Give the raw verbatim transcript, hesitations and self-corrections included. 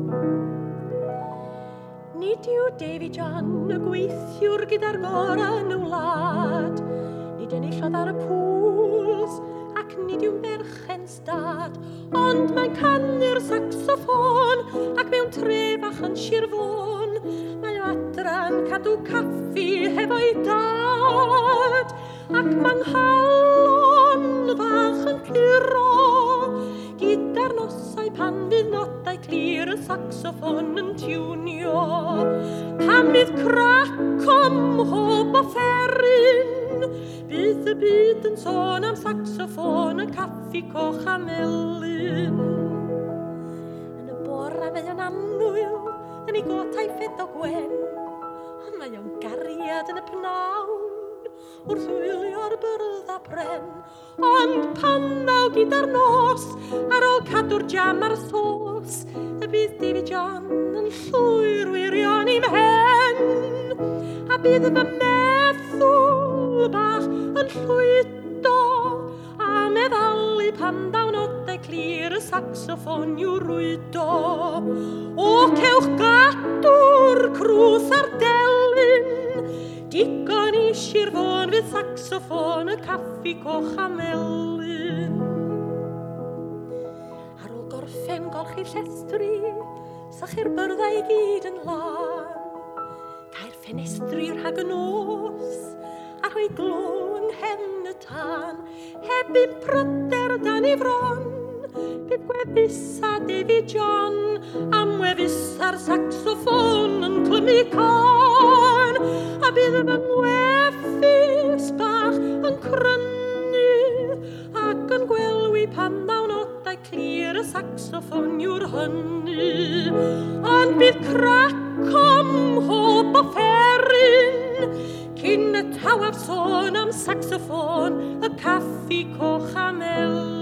Nid yw Davy John y gweithiwr gyda'r gorau yn y wlad. Nid enillodd ar y pools ac nid yw'n berchen stad. Ond mae'n canu'r saxoffon ac mewn trefach yn Sir Fôn. Mae o adran cadw caffi hefo'i dad. Ac mae'n nghalon fach yn curo gyda'r nosau pan fydd nodau clir y saxoffon yn tiwnio. Pan fydd crac om hob offeryn, bydd y byd yn sôn am saxoffon y caffi coch a melyn. Yn y bora mae o'n annwyl yn ei gotau ffed o gwen, ond mae o'n gariad yn y pnawn wrth wylio'r byrdd a pren. Ond pan ddaw gyda'r nos ar ôl cadw'r jam a'r sos, y bydd Davy John yn llwyr wirion i'm hen. A bydd fy meddwl bach yn llwydo a meddalu pan daw nodau clir y saxoffon i'w rwydo. O cewch gadw'r crws ar delyn, digon i Sir Fôn fydd saxoffon y caffi coch a melyn. Ar ôl gorffen golchi'r llestri, sach i'r byrddau i gyd yn lan. Cair ffenestri rhag y nos, a rhoi glo yng nghen y tân. Heb un pryder dan i fron, bydd gwefus a Davy John am wefus ar saxoffon yn clymu con. A bydd fy ngwefus bach yn crynu ac yn gwelwi pan daw nodau clir y saxoffon yw'r hynny. Ond bydd crac om hob offeryn cyn y tawaf sôn am saxoffon y caffi coch a melyn.